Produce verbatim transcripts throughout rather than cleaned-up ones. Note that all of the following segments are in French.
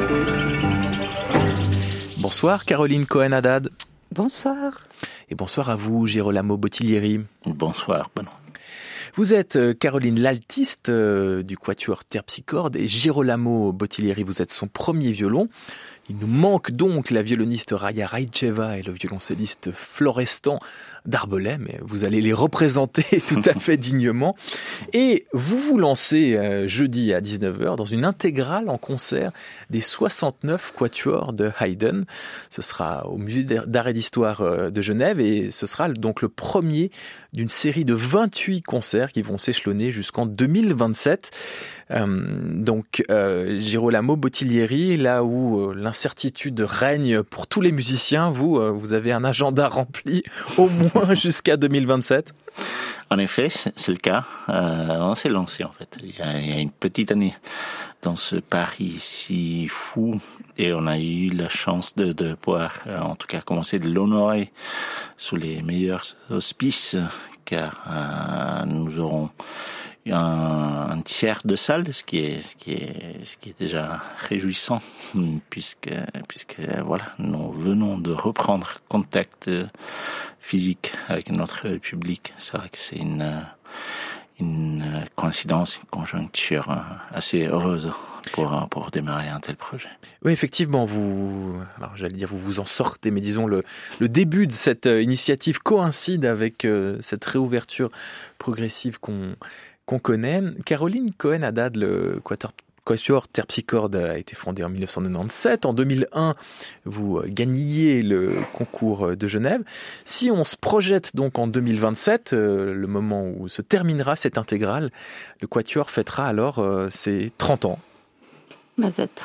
Bonsoir Caroline Cohen-Haddad. Bonsoir. Et bonsoir à vous Girolamo Bottiglieri. Bonsoir Benoît. Vous êtes euh, Caroline l'altiste euh, du quatuor Terpsichorde et Girolamo Bottiglieri, vous êtes son premier violon. Il nous manque donc la violoniste Raya Raicheva et le violoncelliste Florestan d'Arbelet, mais vous allez les représenter tout à fait dignement. Et vous vous lancez euh, jeudi à dix-neuf heures dans une intégrale en concert des soixante-neuf quatuors de Haydn. Ce sera au Musée d'Art et d'Histoire de Genève et ce sera donc le premier d'une série de vingt-huit concerts qui vont s'échelonner jusqu'en deux mille vingt-sept. Euh, donc euh, Girolamo Bottiglieri, là où euh, l'incertitude règne pour tous les musiciens, vous, euh, vous avez un agenda rempli au moins jusqu'à deux mille vingt-sept. En effet, c'est le cas. Euh, on s'est lancé en fait. Il y, a, il y a une petite année dans ce pari si fou et on a eu la chance de, de pouvoir, en tout cas, commencer de l'honorer sous les meilleurs auspices, car euh, nous aurons un, un tiers de salle, ce qui est, ce qui est, ce qui est déjà réjouissant, puisque, puisque voilà, nous venons de reprendre contact physique avec notre public. C'est vrai que c'est une, une coïncidence, une conjoncture assez heureuse pour, pour démarrer un tel projet. Oui, effectivement, vous, alors j'allais dire vous vous en sortez, mais disons le, le début de cette initiative coïncide avec euh, cette réouverture progressive qu'on qu'on connaît. Caroline Cohen-Haddad, le quatuor Terpsichorde a été fondé en dix-neuf cent quatre-vingt-dix-sept. En deux mille un, vous gagniez le concours de Genève. Si on se projette donc en deux mille vingt-sept, euh, le moment où se terminera cette intégrale, le quatuor fêtera alors euh, ses trente ans. Mazette.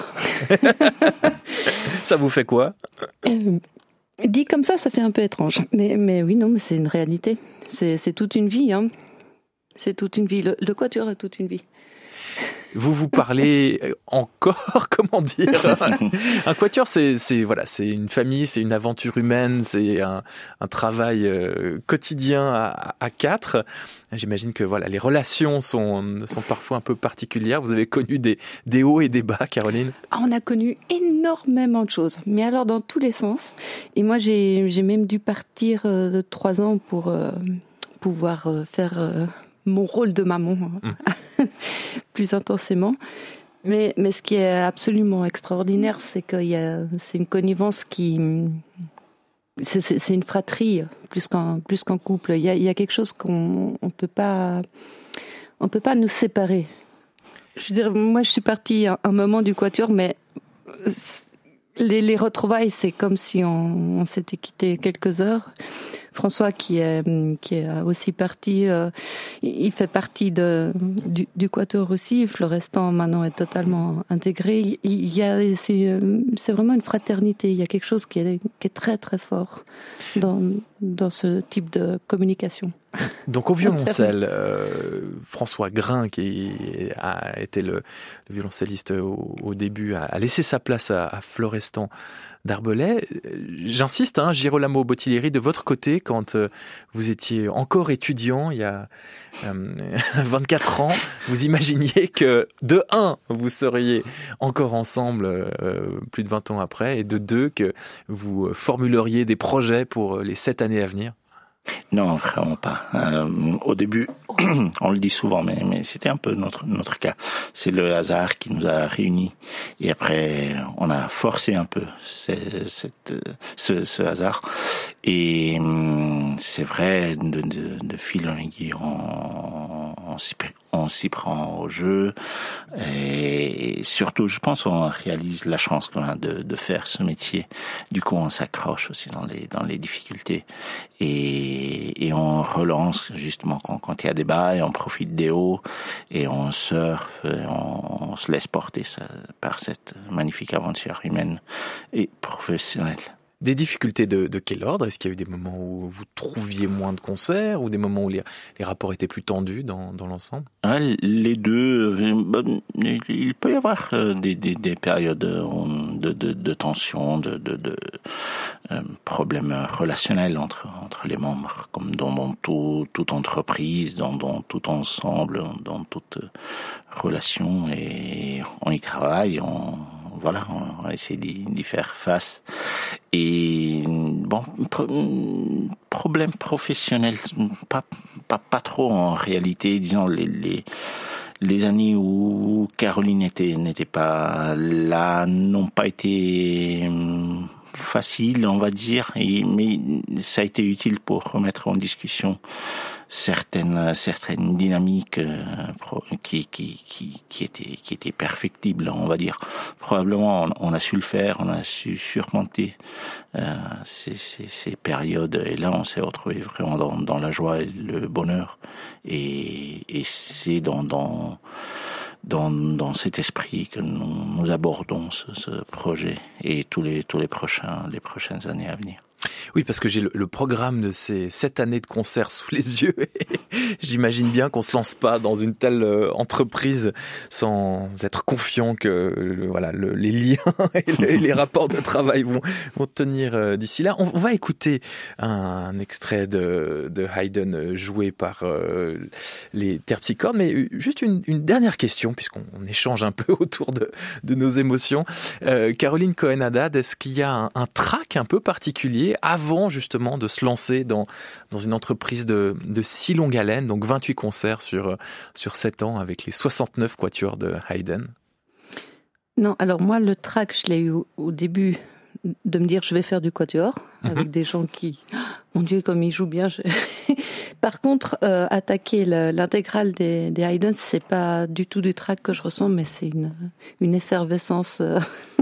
Ça vous fait quoi ? euh, Dit comme ça, ça fait un peu étrange. Mais, mais oui, non, mais c'est une réalité. C'est, c'est toute une vie, hein. C'est toute une vie. Le, le quatuor est toute une vie. Vous vous parlez encore, comment dire ? Un quatuor, c'est, c'est, voilà, c'est une famille, c'est une aventure humaine, c'est un, un travail euh, quotidien à, à quatre. J'imagine que voilà, les relations sont, sont parfois un peu particulières. Vous avez connu des, des hauts et des bas, Caroline ? Ah, on a connu énormément de choses, mais alors dans tous les sens. Et moi, j'ai, j'ai même dû partir euh, de trois ans pour euh, pouvoir euh, faire... Euh, mon rôle de maman mmh. plus intensément. Mais, mais ce qui est absolument extraordinaire, c'est qu'il y a, c'est une connivence qui, c'est, c'est, c'est une fratrie plus qu'un, plus qu'un couple. Il y a, il y a quelque chose qu'on, on peut pas, on peut pas nous séparer. Je veux dire, moi, je suis partie un, un moment du quatuor, mais les, les retrouvailles, c'est comme si on, on s'était quitté quelques heures. François, qui est, qui est aussi parti, euh, il fait partie de, du, du quatuor aussi. Florestan, maintenant, est totalement intégré. Il y a, c'est, c'est vraiment une fraternité. Il y a quelque chose qui est, qui est très, très fort dans, dans ce type de communication. Donc au violoncelle, euh, François Grain, qui a été le, le violoncelliste au, au début, a, a laissé sa place à, à Florestan d'Arbelet. J'insiste, hein, Girolamo Bottiglieri, de votre côté, quand euh, vous étiez encore étudiant, il y a euh, vingt-quatre ans, vous imaginiez que, de un, vous seriez encore ensemble euh, plus de vingt ans après, et de deux, que vous formuleriez des projets pour les sept années à venir ? Non, vraiment pas. Euh, au début, on le dit souvent, mais, mais c'était un peu notre, notre cas. C'est le hasard qui nous a réunis. Et après, on a forcé un peu cette, cette, ce, ce hasard. Et c'est vrai, de, de, de fil en aiguille, on, on, s'y, on s'y prend au jeu. Et surtout, je pense qu'on réalise la chance qu'on a de, de faire ce métier. Du coup, on s'accroche aussi dans les, dans les difficultés. Et, et on relance justement quand, quand il y a des bas et on profite des hauts et on surfe, et on, on se laisse porter ça, par cette magnifique aventure humaine et professionnelle. Des difficultés de, de quel ordre ? Est-ce qu'il y a eu des moments où vous trouviez moins de concerts ou des moments où les, les rapports étaient plus tendus dans, dans l'ensemble ? Ah, les deux. Il peut y avoir des, des, des périodes de, de, de tension, de, de, de euh, problèmes relationnels entre, entre les membres, comme dans, dans tout, toute entreprise, dans, dans tout ensemble, dans toute relation. Et on y travaille, on voilà, on a essayé d'y, d'y faire face. Et bon, pro, problème professionnel, pas, pas, pas trop en réalité, disons les, les, les années où Caroline était, n'était pas là n'ont pas été faciles, on va dire, et, mais ça a été utile pour remettre en discussion certaines certaines dynamiques euh, pro, qui qui qui qui étaient qui étaient perfectibles, on va dire. Probablement on, on a su le faire, on a su surmonter euh, ces, ces ces périodes, et là on s'est retrouvé vraiment dans dans la joie et le bonheur, et et c'est dans dans dans dans cet esprit que nous, nous abordons ce, ce projet et tous les tous les prochains les prochaines années à venir. Oui, parce que j'ai le, le programme de ces sept années de concert sous les yeux. J'imagine bien qu'on se lance pas dans une telle euh, entreprise sans être confiant que le, voilà, le, les liens et le, les rapports de travail vont, vont tenir euh, d'ici là. On, on va écouter un, un extrait de, de Haydn joué par euh, les Terpsichores, mais juste une, une dernière question, puisqu'on on échange un peu autour de, de nos émotions. Euh, Caroline Cohen-Haddad, est-ce qu'il y a un, un trac un peu particulier avant justement de se lancer dans, dans une entreprise de, de si longue haleine, donc vingt-huit concerts sur, sur sept ans avec les soixante-neuf quatuors de Haydn? Non, alors moi le trac, je l'ai eu au, au début de me dire je vais faire du quatuor, mm-hmm. avec des gens qui, oh, mon Dieu comme ils jouent bien. Je... Par contre, euh, attaquer le, l'intégrale des, des Haydn, c'est pas du tout du trac que je ressens, mais c'est une, une effervescence, euh,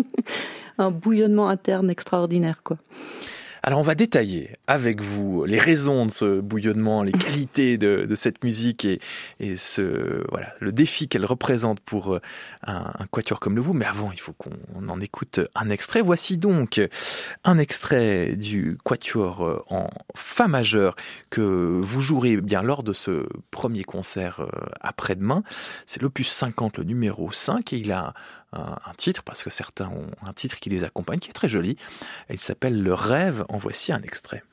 un bouillonnement interne extraordinaire, quoi. Alors on va détailler avec vous les raisons de ce bouillonnement, les qualités de, de cette musique et, et ce, voilà, le défi qu'elle représente pour un, un quatuor comme le vous. Mais avant, il faut qu'on en écoute un extrait. Voici donc un extrait du quatuor en fa majeur que vous jouerez bien lors de ce premier concert après-demain. C'est l'opus cinquante, le numéro cinq, et il a un, un titre, parce que certains ont un titre qui les accompagne, qui est très joli. Il s'appelle Le Rêve. En voici un extrait.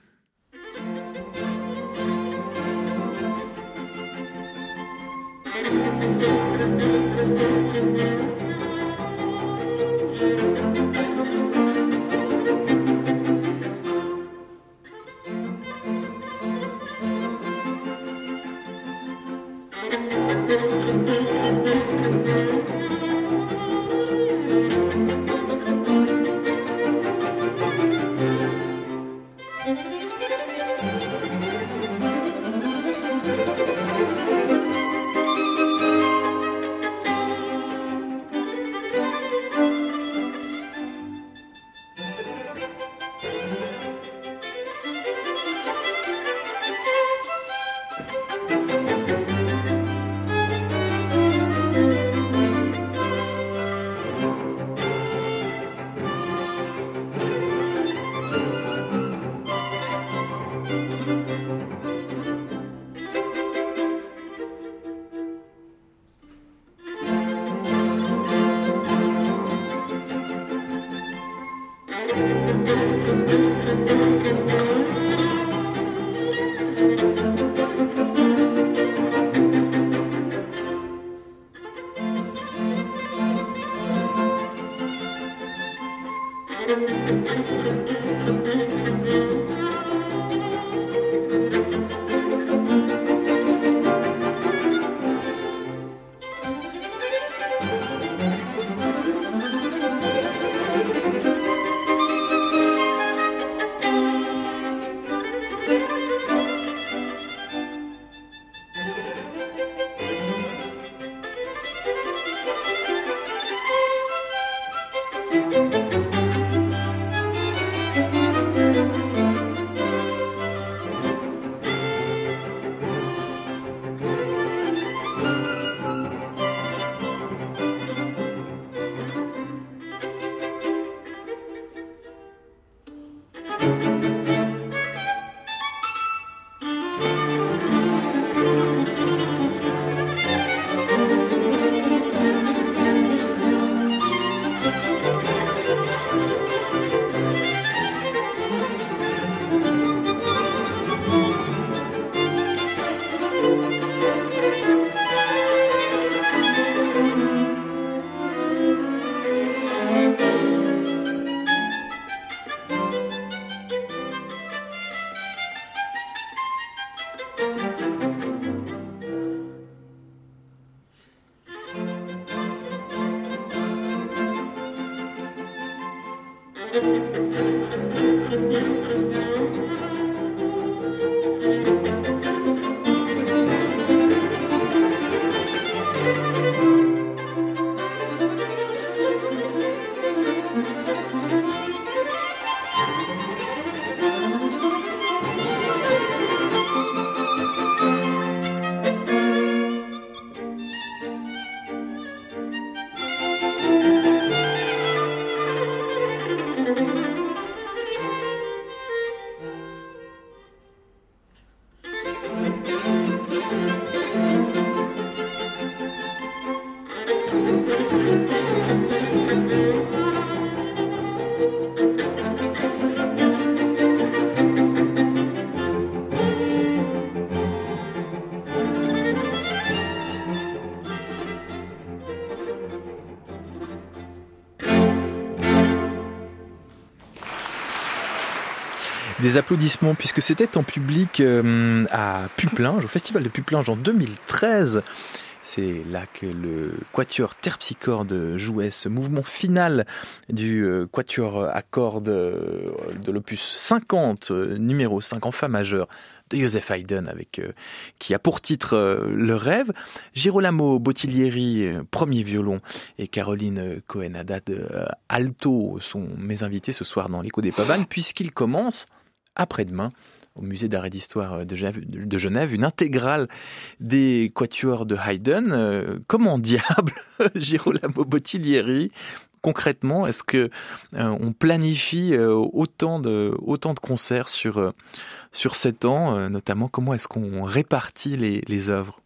Des applaudissements, puisque c'était en public euh, à Pupplinge, au Festival de Pupplinge en deux mille treize. C'est là que le quatuor terpsichorde jouait ce mouvement final du euh, quatuor à cordes euh, de l'opus cinquante, euh, numéro cinq en fa majeur de Joseph Haydn, avec, euh, qui a pour titre euh, Le Rêve. Girolamo Bottiglieri, euh, premier violon, et Caroline Cohen-Haddad, euh, alto, sont mes invités ce soir dans l'Écho des Pavanes, puisqu'ils commencent après-demain au musée d'art et d'histoire de Genève, de Genève, une intégrale des quatuors de Haydn. Euh, comment diable, Girolamo Bottiglieri, concrètement, est-ce que euh, on planifie euh, autant de autant de concerts sur euh, sur sept ans, euh, notamment comment est-ce qu'on répartit les les œuvres?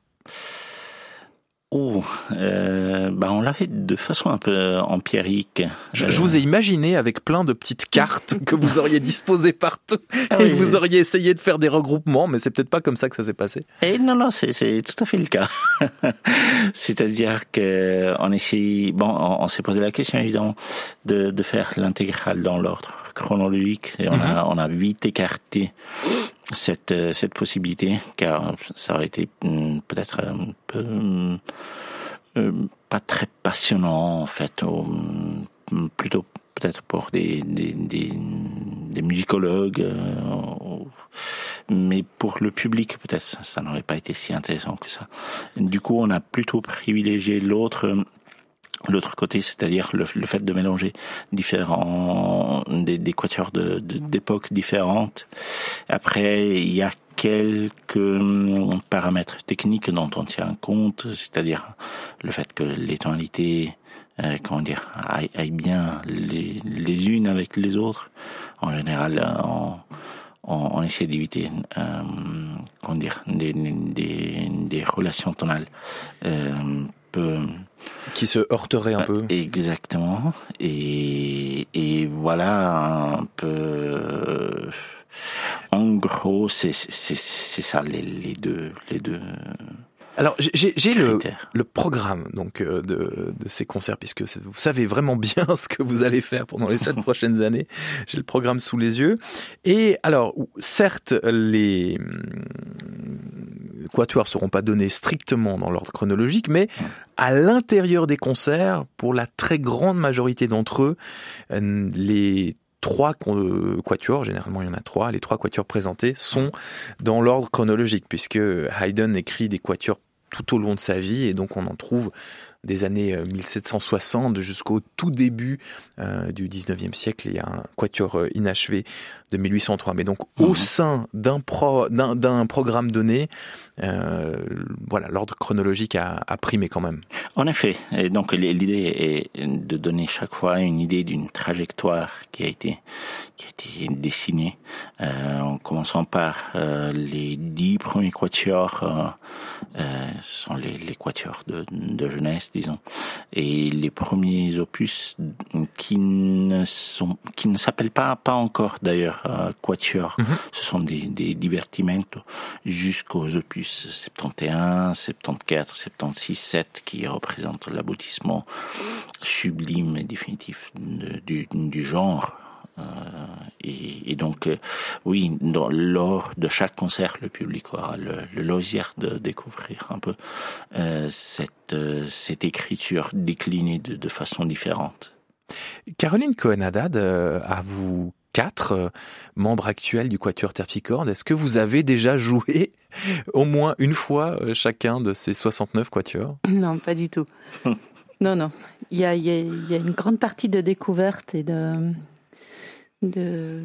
Oh, euh, bah on l'a fait de façon un peu empirique. Je, je vous ai imaginé avec plein de petites cartes que vous auriez disposées partout ah et oui, vous auriez essayé de faire des regroupements, mais c'est peut-être pas comme ça que ça s'est passé. Et non, non, c'est, c'est tout à fait le cas. C'est-à-dire que on essaye, bon, on, on s'est posé la question évidemment de, de faire l'intégrale dans l'ordre chronologique et on mm-hmm. a on a vite écarté cette cette possibilité car ça aurait été peut-être un peu euh, pas très passionnant en fait, ou, plutôt peut-être pour des des des, des musicologues, euh, mais pour le public peut-être ça, ça n'aurait pas été si intéressant que ça. Du coup, on a plutôt privilégié l'autre l'autre côté, c'est-à-dire le, le fait de mélanger différents des, des quatuors de, de, d'époques différentes. Après, il y a quelques paramètres techniques dont on tient compte, c'est-à-dire le fait que les tonalités, euh, comment dire, aillent, aillent bien les, les unes avec les autres. En général, on, on, on essaie d'éviter, euh, comment dire, des, des, des relations tonales euh, peu qui se heurterait un euh, peu. Exactement. Et, et voilà un peu. En gros, c'est c'est c'est ça les les deux les deux. Alors j'ai j'ai le le programme donc de de ces concerts, puisque vous savez vraiment bien ce que vous allez faire pendant les sept prochaines années. J'ai le programme sous les yeux. Et alors certes les quatuors seront pas donnés strictement dans l'ordre chronologique, mais à l'intérieur des concerts, pour la très grande majorité d'entre eux, les trois quatuors, généralement il y en a trois, les trois quatuors présentés sont dans l'ordre chronologique, puisque Haydn écrit des quatuors tout au long de sa vie, et donc on en trouve des années mille sept cent soixante jusqu'au tout début euh, du dix-neuvième siècle. Il y a un quatuor inachevé de mille huit cent trois. Mais donc, mmh. au sein d'un, pro, d'un, d'un programme donné, euh, voilà, l'ordre chronologique a, a primé quand même. En effet. Et donc, l'idée est de donner chaque fois une idée d'une trajectoire qui a été, qui a été dessinée, euh, en commençant par euh, les dix premiers quatuors, euh, euh, sont les, les quatuors de, de jeunesse, disons, et les premiers opus qui ne sont, qui ne s'appellent pas, pas encore d'ailleurs euh, quatuors, mm-hmm. ce sont des, des divertimento jusqu'aux opus soixante et un, soixante-quatorze, soixante-seize, sept qui représentent l'aboutissement sublime et définitif de, du, du genre. Euh, et, et donc, euh, oui, dans, lors de chaque concert, le public aura le, le loisir de découvrir un peu euh, cette, euh, cette écriture déclinée de, de façon différente. Caroline Cohen-Haddad, euh, à vous quatre euh, membres actuels du Quatuor Terpsichore, est-ce que vous avez déjà joué au moins une fois euh, chacun de ces soixante-neuf quatuors? Non, pas du tout. non, non. Il y a, il y a, il y a une grande partie de découverte et de... de...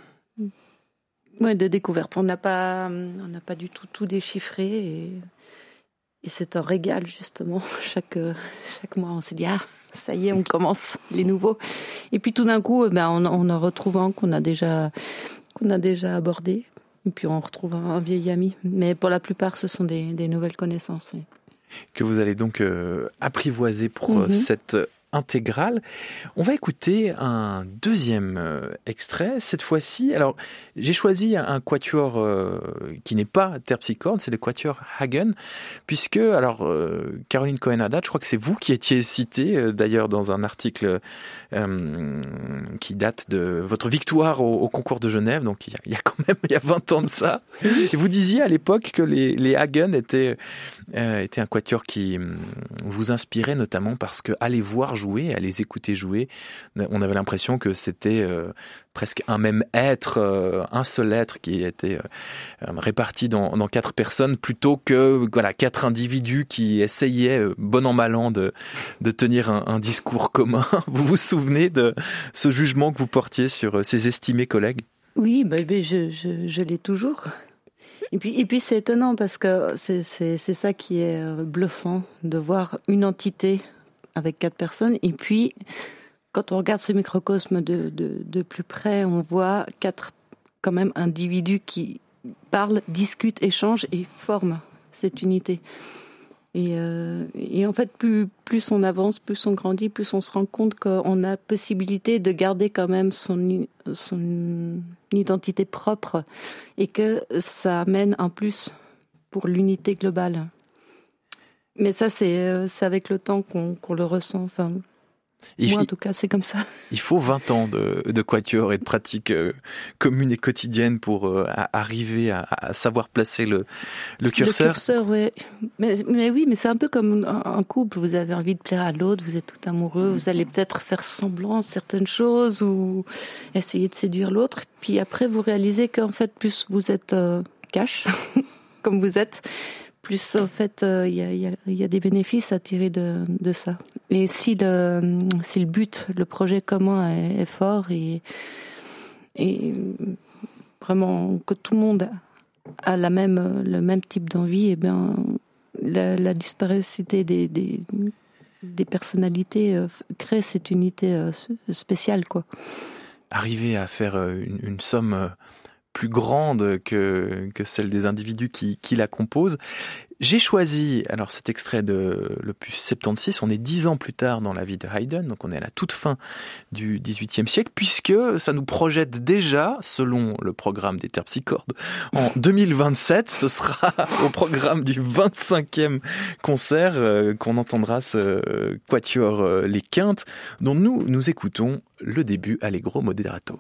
Ouais, de découverte. On n'a pas, on n'a pas du tout tout déchiffré et, et c'est un régal justement. Chaque chaque mois, on se dit ah ça y est, on commence les nouveaux. Et puis tout d'un coup, ben on, on en retrouve un qu'on a déjà qu'on a déjà abordé. Et puis on retrouve un, un vieil ami. Mais pour la plupart, ce sont des, des nouvelles connaissances. Oui. Que vous allez donc euh, apprivoiser pour mm-hmm. cette intégrale. On va écouter un deuxième euh, extrait, cette fois-ci. Alors, j'ai choisi un, un quatuor euh, qui n'est pas Terpsichore, c'est le quatuor Hagen, puisque, alors, euh, Caroline Cohen-Haddad, je crois que c'est vous qui étiez citée, euh, d'ailleurs, dans un article euh, qui date de votre victoire au, au concours de Genève, donc il y, a, il y a quand même il y a vingt ans de ça. Et vous disiez à l'époque que les, les Hagen étaient, euh, étaient un quatuor qui euh, vous inspirait, notamment parce que aller voir jouer, à les écouter jouer, on avait l'impression que c'était euh, presque un même être, euh, un seul être qui était euh, réparti dans, dans quatre personnes, plutôt que voilà quatre individus qui essayaient, euh, bon an mal an, de, de tenir un, un discours commun. Vous vous souvenez de ce jugement que vous portiez sur ces estimés collègues? Oui, bah, bah, je, je, je l'ai toujours. Et puis, et puis c'est étonnant parce que c'est, c'est, c'est ça qui est bluffant, de voir une entité avec quatre personnes. Et puis, quand on regarde ce microcosme de, de, de plus près, on voit quatre quand même individus qui parlent, discutent, échangent et forment cette unité. Et, euh, et en fait, plus, plus on avance, plus on grandit, plus on se rend compte qu'on a possibilité de garder quand même son, son identité propre et que ça amène un plus pour l'unité globale. Mais ça, c'est, c'est avec le temps qu'on, qu'on le ressent. Enfin, il moi, en tout cas, c'est comme ça. Il faut vingt ans de, de quatuor et de pratique euh, commune et quotidienne pour euh, arriver à, à savoir placer le, le curseur. Le curseur, oui. Mais, mais oui, mais c'est un peu comme un, un couple. Vous avez envie de plaire à l'autre, vous êtes tout amoureux, vous allez peut-être faire semblant de certaines choses ou essayer de séduire l'autre. Puis après, vous réalisez qu'en fait, plus vous êtes euh, cash, comme vous êtes, plus, en fait, il euh, y, a, y, a, y a des bénéfices à tirer de, de ça. Et si le, si le but, le projet commun est, est fort et, et vraiment que tout le monde a la même, le même type d'envie, eh bien, la, la disparité des, des, des personnalités euh, crée cette unité euh, spéciale, quoi. Arriver à faire une, une somme... Euh... plus grande que, que celle des individus qui, qui la composent. J'ai choisi alors cet extrait de l'opus soixante-seize, on est dix ans plus tard dans la vie de Haydn, donc on est à la toute fin du dix-huitième siècle, puisque ça nous projette déjà, selon le programme des Terpsichores, en deux mille vingt-sept, ce sera au programme du vingt-cinquième concert euh, qu'on entendra ce quatuor euh, Les Quintes, dont nous, nous écoutons le début Allegro Moderato.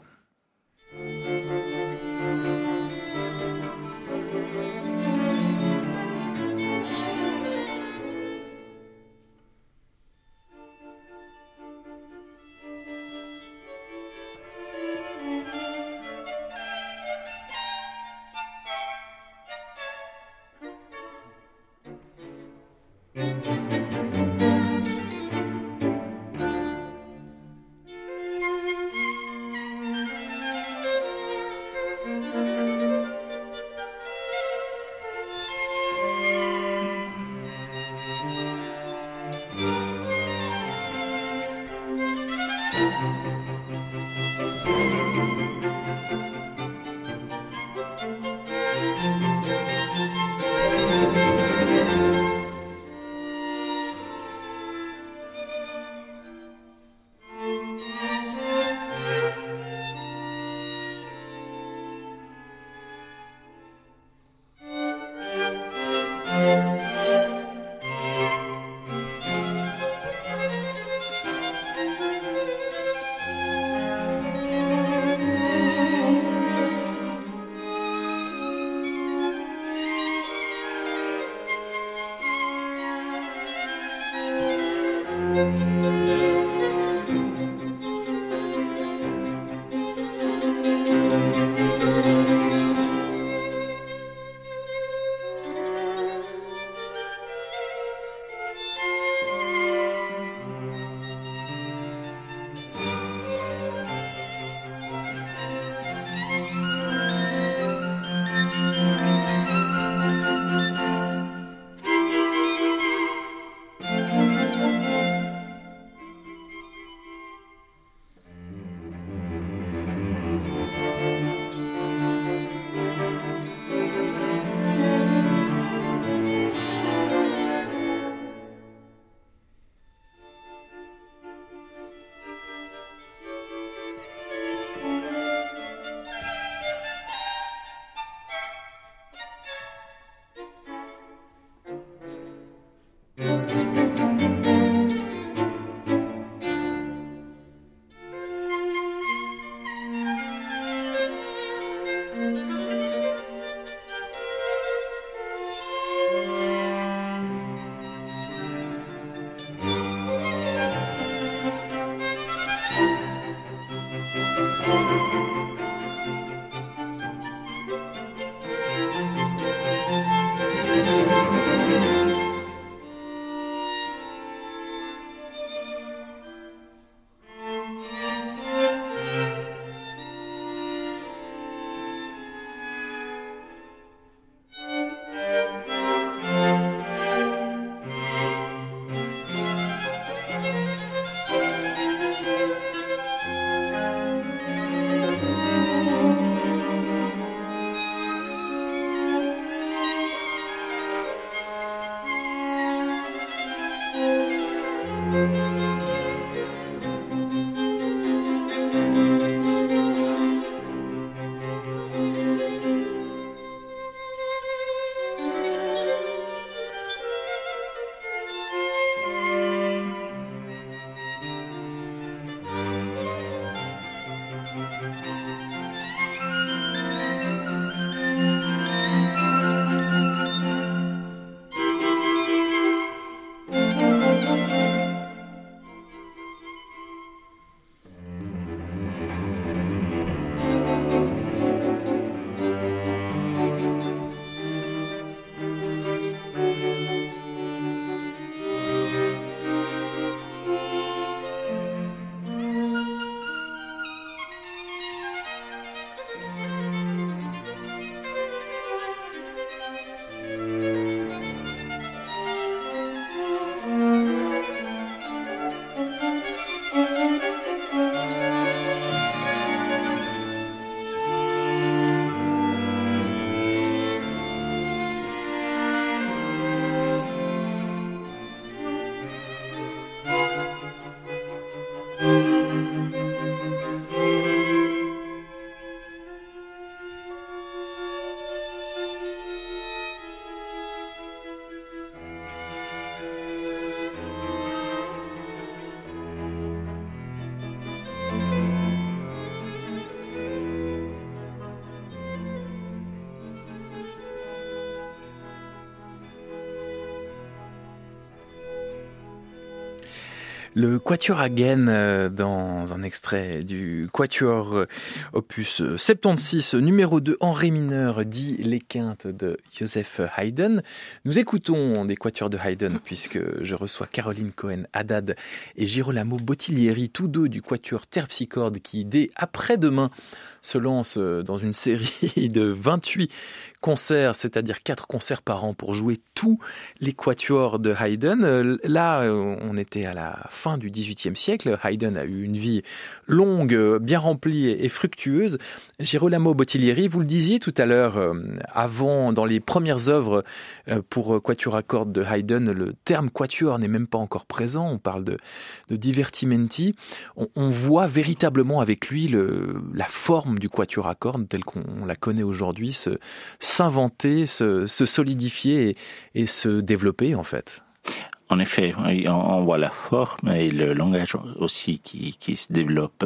Le Quatuor Hagen dans un extrait du Quatuor opus soixante-seize, numéro deux en ré mineur, dit les quintes de Joseph Haydn. Nous écoutons des Quatuors de Haydn puisque je reçois Caroline Cohen-Haddad et Girolamo Bottiglieri, tous deux du Quatuor Terpsichorde qui, dès après-demain, se lance dans une série de vingt-huit concerts, c'est-à-dire quatre concerts par an pour jouer tous les quatuors de Haydn. Là, on était à la fin du dix-huitième siècle. Haydn a eu une vie longue, bien remplie et fructueuse. Girolamo Bottiglieri, vous le disiez tout à l'heure, avant, dans les premières œuvres pour quatuor à cordes de Haydn, le terme quatuor n'est même pas encore présent. On parle de, de divertimenti. On, on voit véritablement avec lui le, la forme du quatuor à cordes telle qu'on la connaît aujourd'hui se, s'inventer, se, se solidifier et, et se développer en fait. En effet, on voit la forme et le langage aussi qui, qui se développe.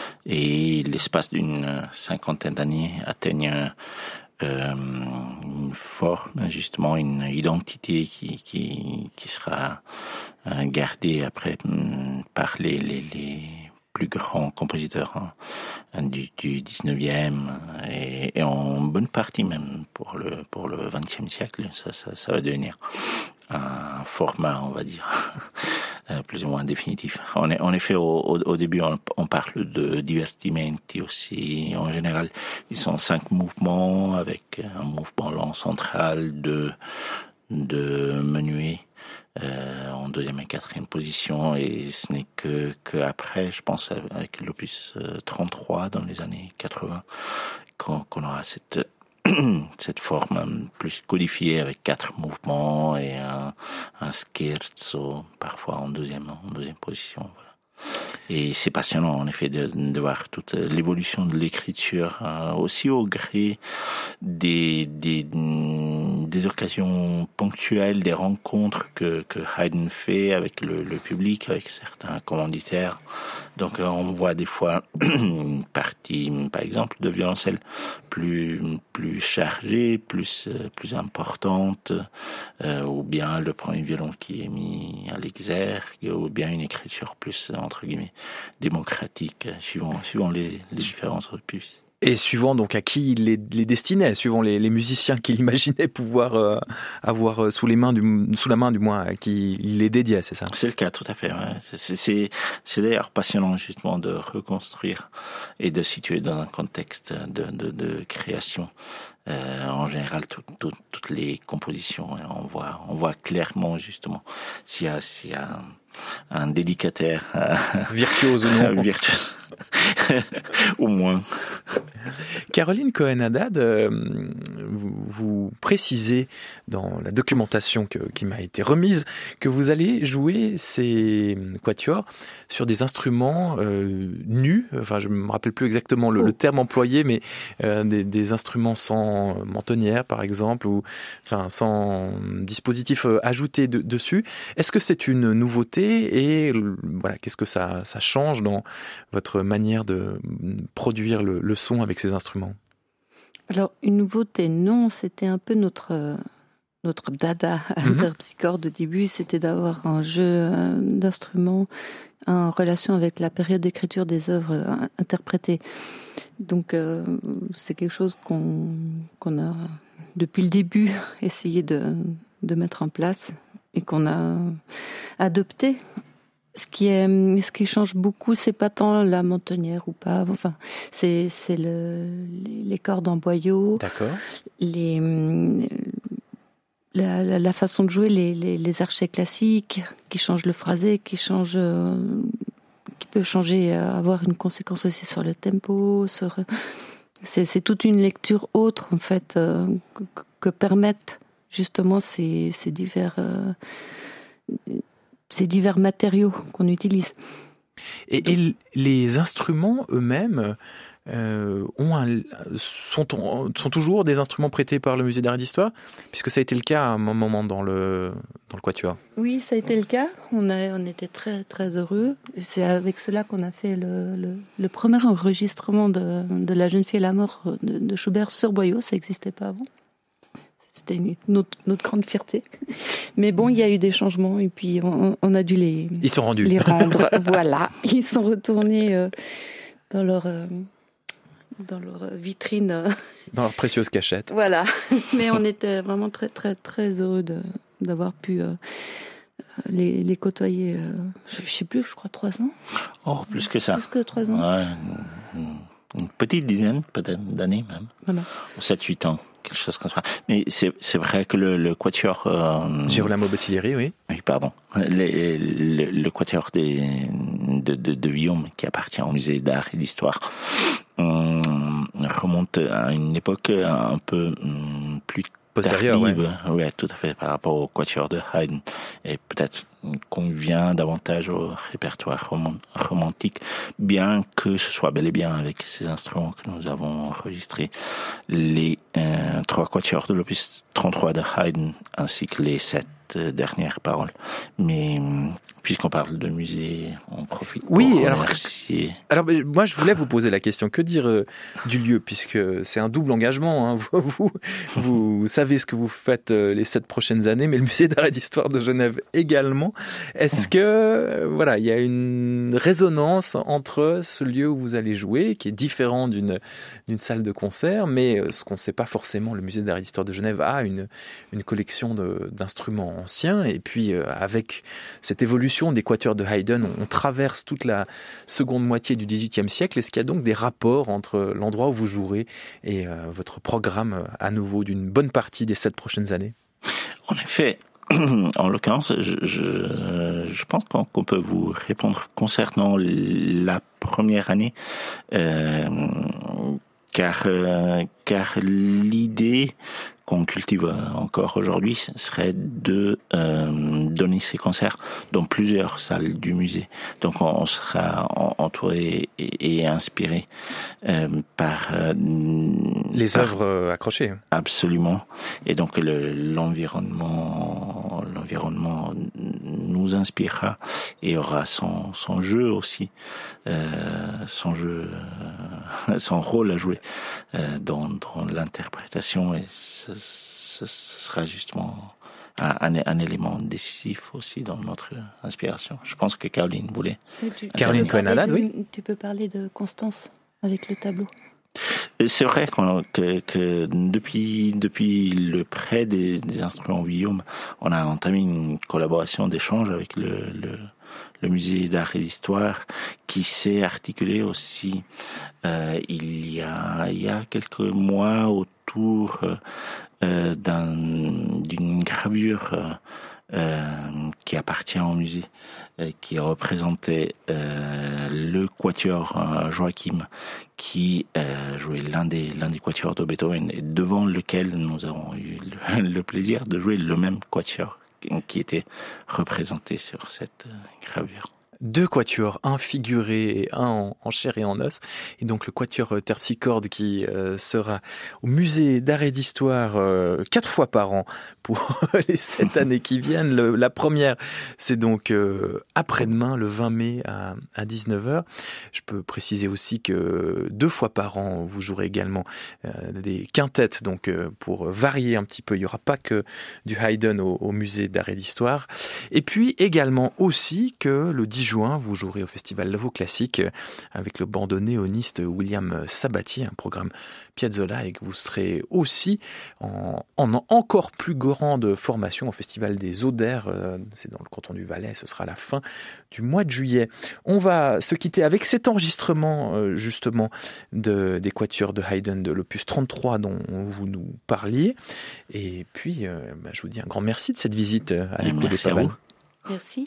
Et l'espace d'une cinquantaine d'années atteigne euh, une forme, justement une identité qui, qui, qui sera gardée après par les, les, les plus grands compositeurs hein, du, du dix-neuvième et, et en bonne partie même pour le, pour le vingtième siècle. Ça, ça, ça va devenir un format, on va dire, plus ou moins définitif. En, en effet, au, au, au début, on, on parle de divertimenti aussi. En général, ils sont cinq mouvements avec un mouvement lent central de, de menuet euh, en deuxième et quatrième position. Et ce n'est que, que après, je pense, avec l'opus trente-trois dans les années quatre-vingts, qu'on, qu'on aura cette cette forme plus codifiée avec quatre mouvements et un, un scherzo parfois en deuxième, en deuxième position. Voilà. Et c'est passionnant en effet de, de voir toute l'évolution de l'écriture euh, aussi au gré des, des, des occasions ponctuelles, des rencontres que, que Haydn fait avec le, le public, avec certains commanditaires. Donc on voit des fois une partie, par exemple, de violoncelle plus plus chargée, plus plus importante, euh, ou bien le premier violon qui est mis à l'exergue, ou bien une écriture plus entre guillemets démocratique, suivant suivant les, les différents opus. Et suivant donc à qui il les, les destinait, suivant les, les musiciens qu'il imaginait pouvoir euh, avoir sous les mains, du, sous la main du moins, à qui il les dédiait, c'est ça? C'est le cas, tout à fait. Ouais. C'est, c'est, c'est d'ailleurs passionnant justement de reconstruire et de situer dans un contexte de, de, de création. Euh, en général, tout, tout, toutes les compositions, on voit, on voit clairement justement s'il y a, s'il y a un, un dédicataire euh, virtuose ou non, virtuose. Au moins. Caroline Cohen-Haddad, euh, vous, vous précisez dans la documentation que, qui m'a été remise que vous allez jouer ces quatuors sur des instruments euh, nus. Enfin, je me rappelle plus exactement le, oh. le terme employé, mais euh, des, des instruments sans mentonnière, par exemple, ou enfin sans dispositif ajouté de, dessus. Est-ce que c'est une nouveauté et voilà, qu'est-ce que ça, ça change dans votre manière de produire le, le son avec ces instruments? Alors, une nouveauté, non, c'était un peu notre, notre dada à mm-hmm. Terpsichorde au début, c'était d'avoir un jeu d'instruments en relation avec la période d'écriture des œuvres interprétées. Donc, euh, c'est quelque chose qu'on, qu'on a, depuis le début, essayé de, de mettre en place et qu'on a adopté. Ce qui est, ce qui change beaucoup, c'est pas tant la mentonnière ou pas. Enfin, c'est c'est le les, les cordes en boyau. D'accord. Les la, la, la façon de jouer les, les les archets classiques qui changent le phrasé, qui changent, euh, qui peut changer, euh, avoir une conséquence aussi sur le tempo. Sur c'est c'est toute une lecture autre en fait euh, que, que permettent justement ces ces divers euh, ces divers matériaux qu'on utilise. Et, et les instruments eux-mêmes euh, ont un, sont, sont toujours des instruments prêtés par le musée d'art et d'histoire, puisque ça a été le cas à un moment dans le, dans le quatuor. Oui, ça a été le cas. On, a, on était très, très heureux. C'est avec cela qu'on a fait le, le, le premier enregistrement de, de La jeune fille et la mort de, de Schubert sur boyau. Ça n'existait pas avant. C'était une, notre, notre grande fierté. Mais bon, il y a eu des changements et puis on, on a dû les, Ils sont rendus. les rendre. Voilà. Ils sont retournés euh, dans leur... Euh, dans leur vitrine. Dans leur précieuse cachette. Voilà. Mais on était vraiment très, très, très heureux de, d'avoir pu euh, les, les côtoyer. Euh, je ne sais plus, je crois trois ans. Oh, plus que ça. Plus que trois ans. Ouais, une, une petite dizaine, peut-être, d'années même. Voilà. sept huit ans. Quelque chose comme ça. Mais c'est, c'est vrai que le, le quatuor... Euh, Girolamo Bottiglieri, oui. Oui, pardon. Le, le, le quatuor des, de, de, de Guillaume, qui appartient au musée d'art et d'histoire, euh, remonte à une époque un peu euh, plus postérieure, tardive. Ouais. Oui, tout à fait, par rapport au quatuor de Haydn. Et peut-être convient davantage au répertoire rom- romantique, bien que ce soit bel et bien avec ces instruments que nous avons enregistrés, les euh, trois quatuors de l'opus trente-trois de Haydn, ainsi que les sept dernières paroles. Mais puisqu'on parle de musée, on profite oui, pour alors, remercier. Alors, moi, je voulais vous poser la question. Que dire euh, du lieu, puisque c'est un double engagement. Hein. Vous, vous, vous savez ce que vous faites euh, les sept prochaines années, mais le musée d'art et d'histoire de Genève également. Est-ce que, euh, voilà, il y a une résonance entre ce lieu où vous allez jouer, qui est différent d'une d'une salle de concert, mais euh, ce qu'on ne sait pas forcément, le musée d'art et d'histoire de Genève a une une collection de, d'instruments anciens, et puis euh, avec cette évolution des quatuors de Haydn, on, on traverse toute la seconde moitié du dix-huitième siècle. Est-ce qu'il y a donc des rapports entre l'endroit où vous jouerez et euh, votre programme à nouveau d'une bonne partie des sept prochaines années? En effet, en l'occurrence, je, je, je pense qu'on, qu'on peut vous répondre concernant la première année, euh, car, euh, car l'idée qu'on cultive encore aujourd'hui serait de euh, donner ces concerts dans plusieurs salles du musée. Donc on, on sera entouré et, et inspiré euh, par euh, les par, œuvres euh, accrochées. Absolument. Et donc le, l'environnement, l'environnement nous inspirera et aura son, son jeu aussi, euh, son jeu, euh, son rôle à jouer euh, dans, dans l'interprétation, et ce, ce, ce sera justement un, un, un élément décisif aussi dans notre inspiration. Je pense que Caroline voulait. Tu, Caroline Cohen-Haddad, oui. Tu peux parler de Constance avec le tableau. C'est vrai qu'on, que, que depuis depuis le prêt des, des instruments Guillaume, on a entamé une collaboration d'échange avec le, le, le musée d'art et d'histoire, qui s'est articulé aussi euh, il y a il y a quelques mois autour euh, d'un d'une gravure euh, Euh, qui appartient au musée, euh, qui représentait euh, le quatuor euh, Joachim, qui euh, jouait l'un des l'un des quatuors de Beethoven, et devant lequel nous avons eu le, le plaisir de jouer le même quatuor qui était représenté sur cette euh, gravure. Deux quatuors, un figuré et un en, en chair et en os. Et donc le quatuor Terpsichorde qui euh, sera au musée d'art et d'histoire euh, quatre fois par an pour les sept années qui viennent. Le, la première, c'est donc euh, après-demain, le vingt mai à, à dix-neuf heures. Je peux préciser aussi que deux fois par an, vous jouerez également euh, des quintettes, donc euh, pour varier un petit peu. Il n'y aura pas que du Haydn au, au musée d'art et d'histoire. Et puis également aussi que le dix juin, vous jouerez au Festival Lavaux Classique avec le bandonéoniste William Sabatier, un programme Piazzolla, et que vous serez aussi en, en encore plus grande formation au Festival des Odeurs, c'est dans le canton du Valais, ce sera à la fin du mois de juillet. On va se quitter avec cet enregistrement justement de, des quatuors de Haydn de l'opus trente-trois dont vous nous parliez, et puis bah, je vous dis un grand merci de cette visite à l'Écho des Savanes. Merci.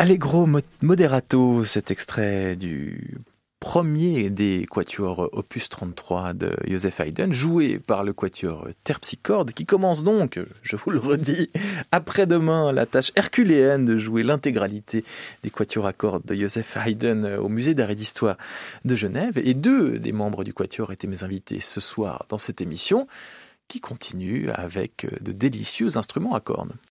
Allegro moderato, cet extrait du premier des quatuors opus trente-trois de Joseph Haydn, joué par le quatuor terpsichorde, qui commence donc, je vous le redis, après-demain, la tâche herculéenne de jouer l'intégralité des quatuors à cordes de Joseph Haydn au musée d'art et d'histoire de Genève. Et deux des membres du quatuor étaient mes invités ce soir dans cette émission, qui continue avec de délicieux instruments à cordes.